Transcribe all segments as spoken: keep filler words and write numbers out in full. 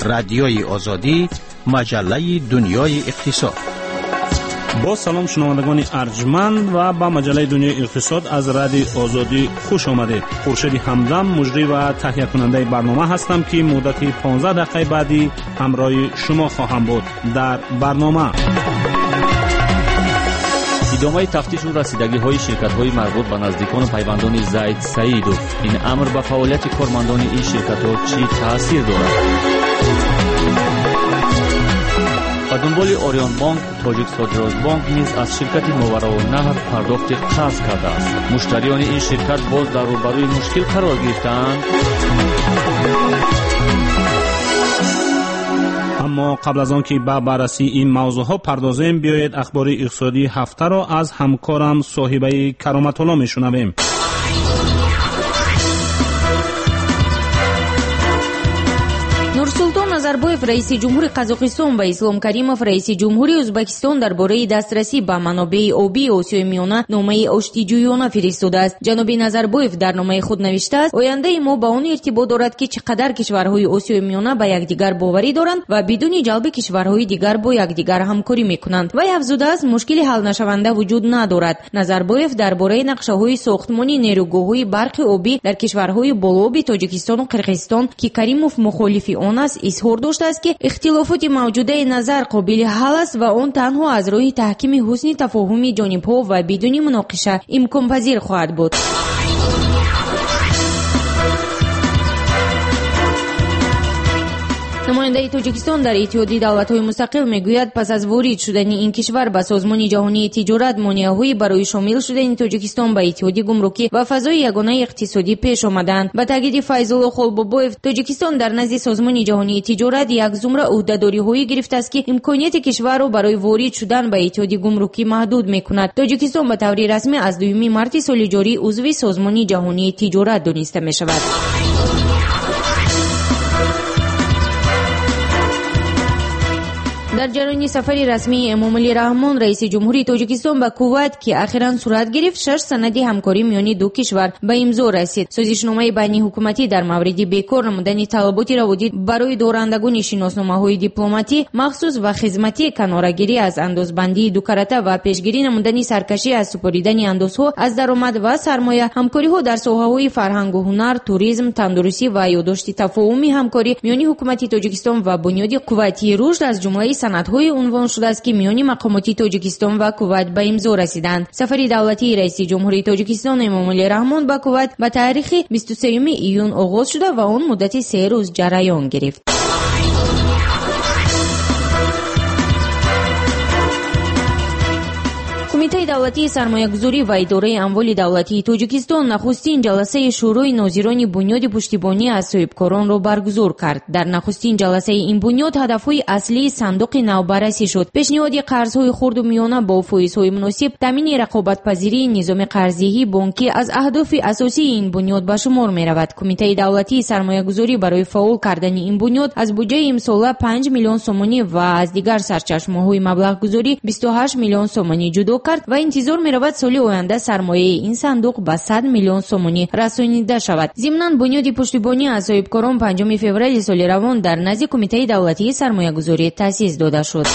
رادیوی آزادی، مجله دنیای اقتصاد. با سلام شنوندگان ارجمند و با مجله دنیای اقتصاد از رادیو آزادی خوش آمدید. خورشید همدم مجری و تهیه کننده برنامه هستم که مدت پانزده دقیقه بعدی همراه شما خواهم بود. در برنامه ادامه تفتیش و رسیدگی های شرکت های مربوط به نزدیکان و پیوندان زید سعیدوف، این امر به فعالیت کارمندان این شرکت ها چی تاثیر دارد؟ با دنبال اوریون بانک، تاجیک صادرات بانک نیز از شرکت ماورا و نهر پرداخت قرض کرده است. مشتریان این شرکت باز در روبروی مشکل قرار گرفتند. اما قبل از آن که به بررسی این موضوع ها پردازیم، بیایید اخبار اقتصادی هفته را از همکارم صاحبه کرامت الله میشنویم. нурсултон назарбоев раиси ҷумҳури қазоқистон ва ислом каримов раиси ҷумҳури ӯзбекистон дар бораи дастрасӣ ба манобеи обии осиёи миёна номаи оштиҷӯёна фиристодааст. ҷаноби назарбоев дар номаи худ навиштааст: ояндаи мо ба он иртибот дорад ки чӣ қадар кишварҳои осиёи миёна ба якдигар боварӣ доранд ва бидуни ҷалби кишварҳои дигар бо якдигар ҳамкорӣ мекунанд. вай афзудааст: мушкили ҳалнашаванда вуҷуд надорад. назарбоев дар бораи нақшаҳои сохтмони нерӯгоҳҳои барқи обӣ дар кишварҳои болооби тоҷикистону қирғизистон ки каримов мухолифи он аст изҳор доштааст ки ихтилофоти мавҷудаи назар қобили ҳал аст ва он танҳо аз роҳи таҳкими ҳусни тафоҳуми ҷонибҳо ва бидуни муноқиша имконпазир хоҳад буд. намояндаи тоҷикистон дар иттиҳоди давлатҳои мустақил мегӯяд пас аз ворид шудани ин кишвар ба созмони ҷаҳонии тиҷорат монеаҳои барои шомил шудани тоҷикистон ба иттиҳоди гумрукӣ ва фазои ягонаи иқтисодӣ пеш омаданд. ба таъкиди Файзулло Холбобоев, тоҷикистон дар назди созмони ҷаҳонии тиҷорат як зумра ӯҳдадориҳое гирифтааст ки имконияти кишварро барои ворид шудан ба иттиҳоди гумрукӣ маҳдуд мекунад. тоҷикистон ба таври расмӣ аз дуюми марти соли ҷорӣ узви созмони ҷаҳонии тиҷорат дониста мешавад. дар ҷараёни сафари расмии эмомалӣ раҳмон раиси ҷумҳури тоҷикистон ба кувайт ки ахиран сурат гирифт, шаш санади ҳамкорӣ миёни ду кишвар ба имзо расид. созишномаи байни ҳукуматӣ дар мавриди бекор намудани талаботи раводид барои дорандагони шиносномаҳои дипломатӣ махсус ва хизматӣ, канорагирӣ аз андозбандии ду карата ва пешгирӣ намудани саркашӣ аз супоридани андозҳо аз даромад ва сармоя, ҳамкориҳо дар соҳаҳои фарҳангу ҳунар, туризм, тандурустӣ ва ёдошти тафоҳуми ҳамкорӣ миёни ҳукумати тоҷикистон ва бунёди қувватии рушд аз ҷумлаи санадҳои унвон шудааст ки миёни мақомоти тоҷикистон ва кувайт ба имзо расиданд. сафари давлатии раиси ҷумҳури тоҷикистон эмомалӣ раҳмон ба кувайт ба таърихи бисту сеюми июн оғоз шуда ва он муддати се рӯз ҷараён гирифт. кумитаи давлатии сармоягузорӣ ва идораи амволи давлатии тоҷикистон нахустин ҷаласаи шӯрои нозирони бунёди пуштибонӣ аз соҳибкоронро баргузор кард. дар нахустин ҷаласаи ин бунёд ҳадафҳои аслии сандуқи нав баррасӣ шуд. пешниҳоди қарзҳои хурду миёна бо фоизҳои муносиб, таъмини рақобатпазирии низоми қарздиҳии бонкӣ аз аҳдофи асосии ин бунёд ба шумор меравад. кумитаи давлатии сармоягузорӣ барои фаъол кардани ин бунёд аз буҷаи имсола панҷ миллион сомонӣ ва аз дигар сарчашмаҳои маблағгузорӣ бисту ҳашт миллион сомонӣ ҷудо кард ва интизор меравад соли оянда сармояи ин сандуқ ба сад миллион сомонӣ расонида шавад. зимнан бунёди пуштибонӣ аз соҳибкорон панҷуми феврали соли равон дар назди кумитаи давлатии сармоягузорӣ таъсис дода шуд.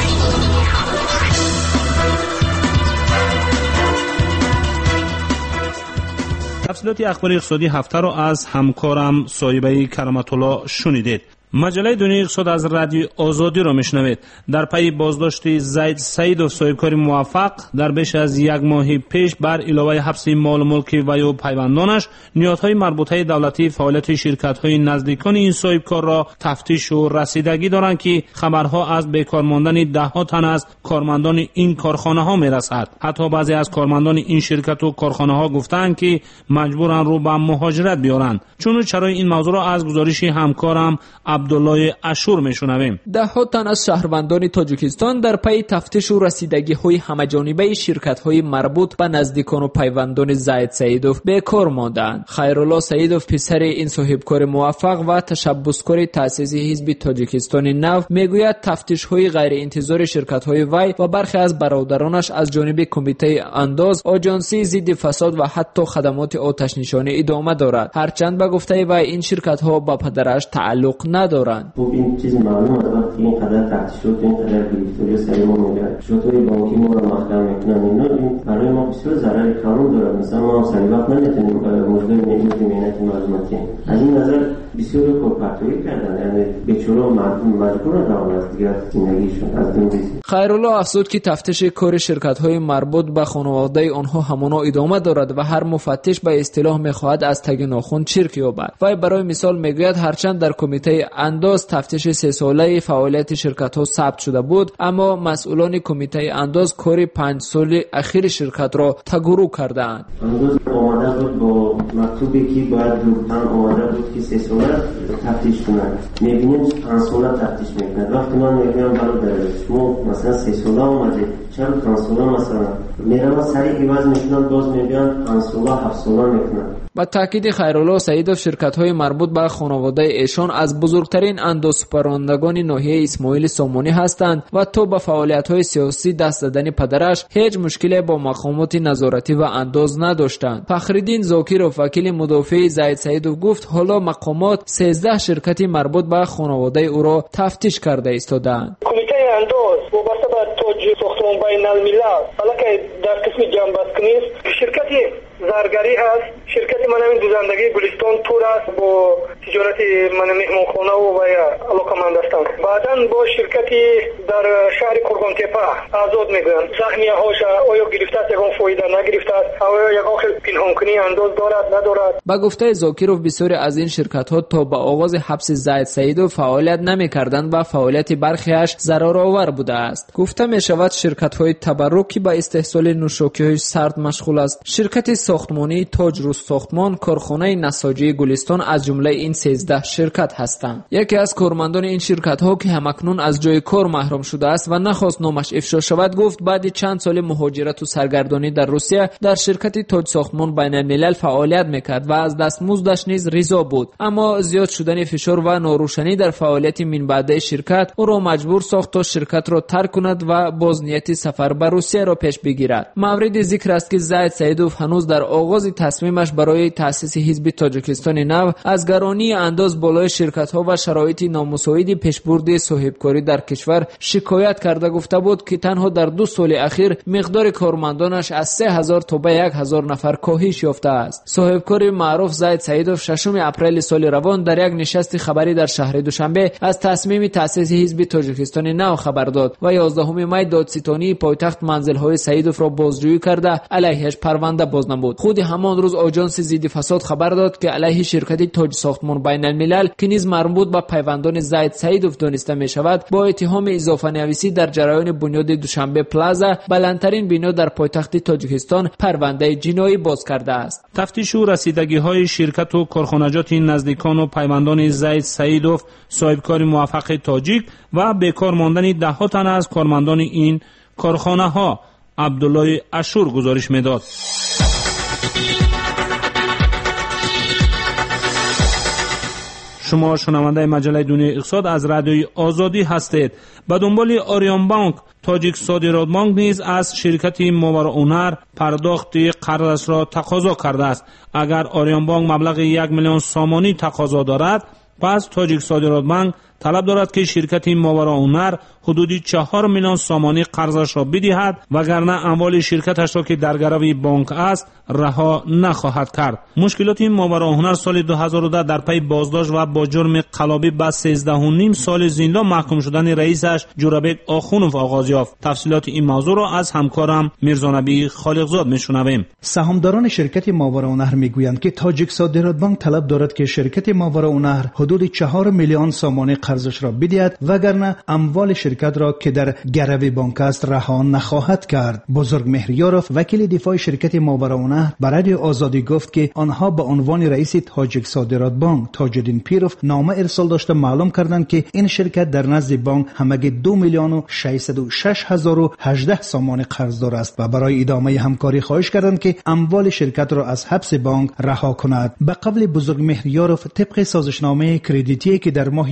тафсилоти ахбори иқтисодӣ ҳафтаро аз ҳамкорам соҳибаи караматулло шунидед. маҷалаи дунёи иқтисод аз радиои озодиро мешунавед. дар пайи боздошти Заид Саидов, соҳибкори муваффақ, дар беш аз як моҳи пеш бар иловаи ҳабси молу мулки ва ё пайвандонаш, ниёзҳои марбутаи давлатӣ фаъолияти ширкатҳои наздикони ин соҳибкорро тафтишу расидагӣ доранд ки хабарҳо аз бекор мондани даҳҳо тан аз кормандони ин корхонаҳо мерасад. ҳатто баъзе аз кормандони ин ширкату корхонаҳо гуфтанд ки маҷбуранд рӯ ба муҳоҷират биёранд. чуну чарои ин мавзӯъро аз гузориши ҳамкорам عبدالله اشور میشنویم. ده ها تن از شهروندان تاجیکستان در پی تفتیش و رسیدگی های همه‌جانبه شرکت های مربوط به نزدیکان و پیوندان زید سعیدوف به کار ماندند. خیرالله سعیدوف پسر این صاحبکار موفق و تشبثکار تأسیس حزب تاجیکستان نو میگوید تفتیش های غیر انتظار شرکت های وی و برخی از برادرانش از جانب کمیته انداز، آژانسی ضد فساد و حتی خدمات آتش نشانی ادامه دارد. هرچند به گفته وی این شرکت ها با پدرش تعلق ندارد. دارند. خب این چیز معلوم است وقتی اینقدر تفتیشات اینقدر گرفتاری سر ما میگه شرکت‌های بانکی ما رو مخدر میکنن اینا این برای ما بسیار ضرر کلان داره. مثلا ما سری وقت نمیتونیم مجبور نمیتونیم مهنت معلوماتی از این نظر بسیار کارپرتویی کردن، یعنی بیچاره مجبور دارن از دیگر زندگیشون از دنبال. خیرالله افزود که تفتیش کار شرکت‌های مربوط به خانواده آنها همانا ادامه دارد و هر مفتش به اصطلاح می‌خواهد از تگ ناخن چرک یابد. و برای مثال میگوید هرچند در کمیته انداز تفتیش سه ساله فعالیت شرکت‌ها ثبت شده بود، اما مسئولان کمیته انداز کار پنج سال اخیر شرکت را تگرو کردند. انداز آماده بود با مکتوبی که باید دوتن آماده بود که سه ساله تفتیش کنند. می‌بینیم پنج ساله تفتیش می‌کنند. وقتی من میگم برادر شما مثلا سه ساله اومده چرا پنج ساله مثلا میرم سریع عوض میکنن باز میگن پنج ساله هفت ساله میکنن. با تاکید خیرالله سعیدوف شرکت‌های مربوط به خانواده ایشان از بزرگترین اندازه‌پرورندگان ناحیه اسماعیل سامانی هستند و تا به فعالیت‌های سیاسی دست دادن پدرش هیچ مشکلی با مقامات نظارتی و انداز نداشتند. فخرالدین زاکیروف وکیل مدافع زید سعیدوف گفت حالا مقامات سیزده شرکت مربوط به خانواده او را تفتیش کرده ایستادند. کمیته انداز وابسته به توج ساختمان بین الملل حالا که در قسم جنبست نیست شرکتی زرگری هست، شرکت منم دوزندگی گلستان تور است با تجارت من مهمانخانه و علاقمند هستم. بعداً با شرکتی در شهر کرگان تپه آزاد میگویند سهمیه هاش آیا گرفته است یکان فایده نگرفته است آیا یکان خیلی پنهانکنی انداز دارد ندارد. با گفته زاکیروف بسیاری از این شرکت ها تا به آغاز حبس زید سعیدوف فعالیت نمی‌کردند و فعالیت برخیش ضررآور بوده است. گفته می شود شرکت های تبرکی با استحصال نوشاکی سرد مشغول است. شرکت ساختمانی تاج روز ساختمان، کارخانه نساجی گلستان از جمله این سیزده شرکت هستند. یکی از کارمندان این شرکت ها که همکنون از جای کار محروم شده است و نخواست نامش افشا شود گفت بعد چند سال مهاجرت و سرگردانی در روسیه در شرکت تاج ساختمان بین الملل فعالیت میکرد و از دستمزدش نیز رضا بود، اما زیاد شدن فشار و ناروشنی در فعالیت من بعد شرکت او را مجبور ساخت تا شرکت را ترک کند و باز نیت سفر به روسیه را پیش بگیرد. مورد ذکر است که زید سعیدوف هنوز در آغاز تصمیمش برای تأسیس حزب تاجیکستان نو از گرانی انداز بالای شرکت‌ها و شرایط نامساعد پیشبرد صاحبکاری در کشور شکایت کرده گفته بود که تنها در دو سال اخیر مقدار کارمندانش از سه هزار تا به یک هزار نفر کاهش یافته است. صاحبکار معروف زید سعیدوف ششم اپریل سال روان در یک نشست خبری در شهر دوشنبه از تصمیم تأسیس حزب تاجیکستان نو خبر داد و یازدهم می دادستانی پایتخت منزل‌های سعیدوف را بازجویی کرده علیهش پرونده باز نمود. خود همان روز آژانس ضد فساد خبر داد که علیه شرکت تاج ساختمان بین الملل که نیز مربوط به پیوندان زید سعیدوف دانسته می شود با اتهام اضافه نویسی در جریان بنیاد دوشنبه پلازا بلندترین بنا در پایتخت تاجیکستان پرونده جنایی باز کرده است. تفتیش و رسیدگی‌های شرکت و کارخانجات نزدیکان و پیوندان زید سعیدوف صاحبکار موفق تاجیک و بیکار ماندن ده ها تن از کارمندان این کارخانه ها عبدالله اشور گزارش میداد. شما شنونده مجله دنیای اقتصاد از رادیوی آزادی هستید. به دنبال آریان بانک تاجیک صادرات بانک نیز از شرکت ماوراءالنهر پرداخت قرضش را تقاضا کرده است. اگر آریان بانک مبلغ یک میلیون سامانی تقاضا دارد، پس تاجیک صادرات بانک طلب دارد که شرکت ماوراءالنهر حدودی چهار میلیون سامانی قرضش را بدهد، وگرنه اموال شرکتش را که در گرو بانک است رها نخواهد کرد. مشکلات ماوراءالنهر سال دو هزار و ده در پی بازداشت و با جرم قلابی به سیزده و نیم سال زندان محکوم شدن رئیسش جورابک آخونوف آغاز یافت. تفصیلات این موضوع را از همکارم میرزانبی خالقزاد میشنویم. سهامداران شرکت ماوراءالنهر میگویند که تاجیک صادرات بانک طلب دارد که شرکت ماوراءالنهر حدود چهار میلیون سامانی قرضش را بدهد، وگرنه اموال شرکت را که در گرو بانک است رها نخواهد کرد. بزرگ مهریاروف وکیل دفاع شرکت ماوراءالنهر برای آزادی گفت که آنها به عنوان رئیس تاجیک صادرات بانک تاجالدین پیروف نامه ارسال داشته معلوم کردند که این شرکت در نزد بانک همگی دو میلیون و ششصد و شش هزار و هجده سامان قرضدار است و برای ادامه همکاری خواهش کردند که اموال شرکت را از حبس بانک رها کند. به قبل بزرگ مهریاروف طبق سازشنامه کردیتی که در ماه ژانویه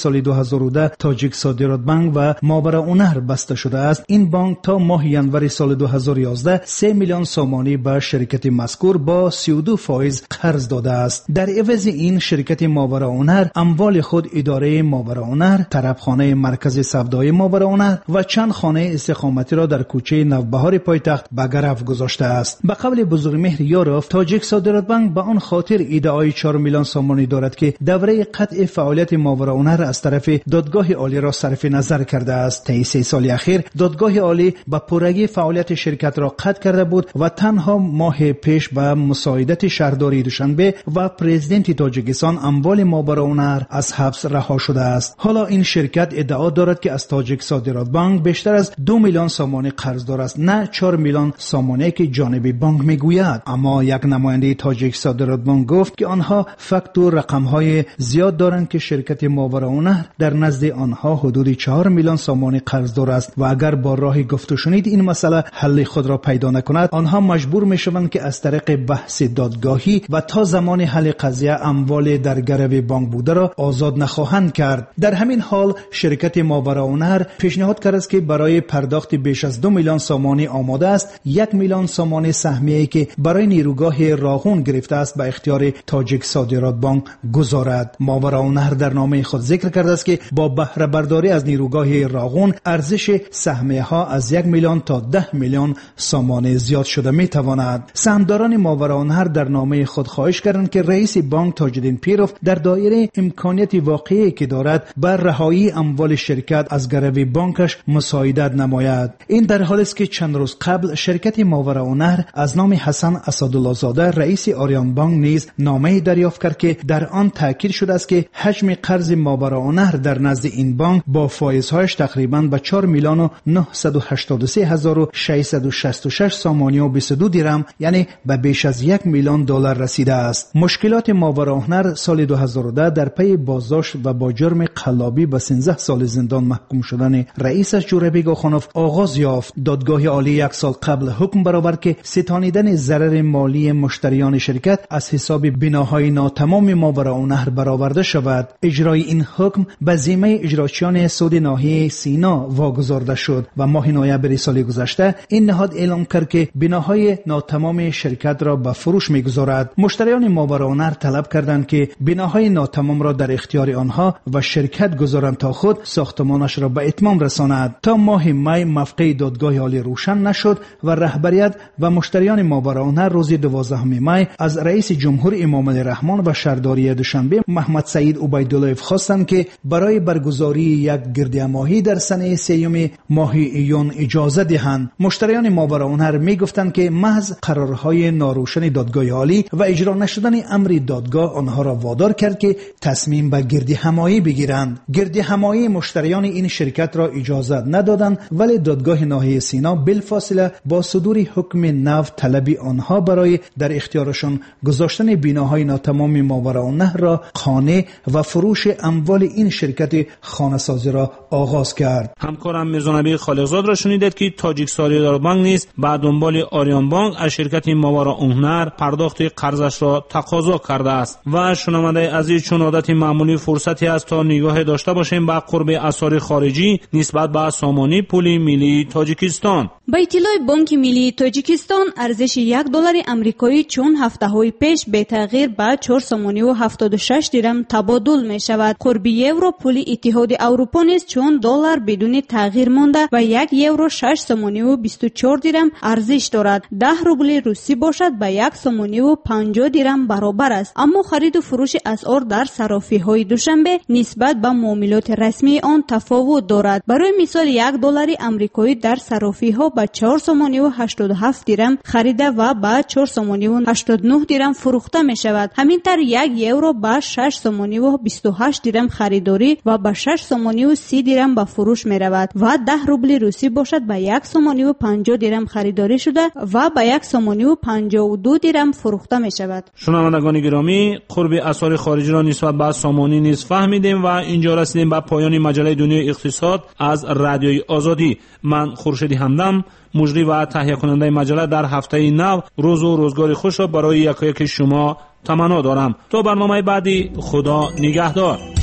سال دو هزار و ده تاجیک صادرات بانک و ماوراءالنهر بسته شده است. این بانک تا ماه ینور سال دو هزار و یازده سه میلیون سامانی به شرکت مذکور با سی و دو فایز قرض داده است. در عوض این شرکت ماوراءالنهر اموال خود اداره ماوراءالنهر، طرفخانه مرکز سودای ماوراءالنهر و چند خانه استقامتی را در کوچه نوبهار پایتخت به گرفت گذاشته است. به قول بزرگمهر یاروف، تاجیک صادرات بانک به آن خاطر ادعای چهار میلیون سامانی دارد که دوره قطع فعالیت ماوراءالنهر از طرف دادگاه عالی را صرف نظر کرده است. طی سه سال اخیر دادگاه عالی به پرگی فعالیت شرکت را قطع کرده بود و تنها ماه پیش به مساعدت شهرداری دوشنبه و پرزیدنت تاجیکستان اموال ماوراءالنهر از حبس رها شده است. حالا این شرکت ادعا دارد که از تاجیک صادرات بانک بیشتر از دو میلیون سامانی قرض دار است، نه چهار میلیون سامانی که جانب بانک میگوید. اما یک نماینده تاجیک صادرات بانک گفت که آنها فکت و رقم‌های زیاد دارند که شرکت ماوراءالنهر در نزد آنها حدود چهار میلیون سامانی قرض دار است و اگر با راه گفت و شنید این مسئله حل خود را پیدا نکند، آنها مجبور میشوند که از طریق بحث دادگاهی و تا زمان حل قضیه اموال در گرو بانک بوده را آزاد نخواهند کرد. در همین حال شرکت ماوراءالنهر پیشنهاد کرده است که برای پرداخت بیش از دو میلیون سامانی آماده است. یک میلیون سامانی سهمیه‌ای که برای نیروگاه راغون گرفته است به اختیار تاجیک صادرات بانک گذارد. ماوراءالنهر در نامه خود ذکر کرده است که با بهره برداری از نیروگاه راغون ارزش سهمیه ها از یک میلیون تا ده میلیون سامانی زیاد شده می تواند. سهامداران ماوراءالنهر در نامه خود خواهش کردند که رئیس بانک تاج‌الدین پیروف در دایره امکانیت واقعی که دارد بر رهایی اموال شرکت از گرو بانکش مساعدت نماید. این در حالی است که چند روز قبل شرکت ماوراءالنهر از نام حسن اسدالله زاده رئیس آریان بانک نیز نامه دریافت کرد که در آن تاکید شده است که حجم قرض ماوراءالنهر در نزد این بانک با فایزهایش تقریباً به چهار میلیون و نهصد و هشتاد و سه هزار و ششصد و شصت و شش سامانی و بیست و دو درم، یعنی به بیش از یک میلیون دلار رسیده است. مشکلات ماوراءالنهر سال دو هزار و ده در پی بازداشت و با جرم قلابی به سیزده سال زندان محکوم شدن رئیسش جوربیگ آخونوف آغاز یافت. دادگاه عالی یک سال قبل حکم برآورد که ستانیدن ضرر مالی مشتریان شرکت از حساب بناهای ناتمام ماوراءالنهر برآورده شود. اجرای این حکم به ذمه اجراچیان سود ناحیه سینا واگذارده شد و ماه نوامبر سال گذشته این نهاد اعلام کرد که بناهای ناتمام شرکت را به فروش میگذارد. مشتریان ماوراءالنهر طلب کردند که بناهای ناتمام را در اختیار آنها و شرکت گذارند تا خود ساختمانش را به اتمام رساند. تا ماه می موقع دادگاه عالی روشن نشد و رهبریت و مشتریان ماوراءالنهر روز دوازدهم می از رئیس جمهور امام علی رحمان و شهرداری دوشنبه محمد سعید عبیدالله خواستند که برای برگزاری یک گردهمایی در سنه سیوم ماه ایون اجازه دهند. مشتریان ماوراءالنهر می گفتند که محض قرارهای ناروشن دادگاه عالی و اجرا نشدن امر دادگاه آنها را وادار کرد که تصمیم به گردهمایی بگیرند. گردهمایی مشتریان این شرکت را اجازه ندادند، ولی دادگاه ناحیه سینا بالفاصله با صدور حکم نو طلب آنها برای در اختیارشان گذاشتن بناهای ناتمام ماوراءالنهر را خانه و فروش اموال این شرکت خانه‌سازی را آغاز کرد. همکارم میرزانبی خالقزاد را شنیدید که تاجیک صادرات بانک نیز به دنبال آریان بانک از شرکت ماوراءالنهر پرداخت قرضش را تقاضا کرده است. و شنونده عزیز، چون عادت معمولی فرصتی است تا نگاه داشته باشیم به قرب اسعار خارجی نسبت به سامانی پول ملی تاجیکستان. با اطلاع بانک ملی تاجیکستان ارزش یک دلار آمریکایی چون هفته‌های پیش به تغییر به چهار سامانی و هفتاد و شش درم تبادل می شود. قرب یورو پول اتحاد اروپا نیز چون دلار بدون تغییر مانده و یک یورو شش سامانی و بیست و چهار درم ارزش دارد. ده روبل روسی باشد به یک سامانی و پنجاه درم برابر است. اما خرید و فروش اسعار در صرافی‌های دوشنبه نسبت به معاملات رسمی آن تفاوت دارد. برای مثال یک دلار آمریکایی در صرافی‌ها به چهار سامانی و هشتاد و هفت درم خریده و به چهار سامانی و هشتاد و نه درم فروخته می شود. همینطور یک یورو به شش سامانی و بیست و هشت درم خریداری و به شش سامانی و سی درم به فروش می رود و ده روبل روسی باشد به یک سامانی و پنجاه درم خریداری شده و به یک سامانی و پنجاه و دو درم فروخته می شود. شنوندگان گرامی، قرب اسعار خارجی را نسبت به سامانی نیز فهمیدیم و اینجا رسیدیم به پایان مجله دنیای اقتصاد از رادیوی آزادی. من خورشید همدم، مجری و تهیه کننده مجله، در هفته نو روز و روزگار خوش را برای یکایک شما تمنا دارم. تا برنامه بعدی، خدا نگهدار.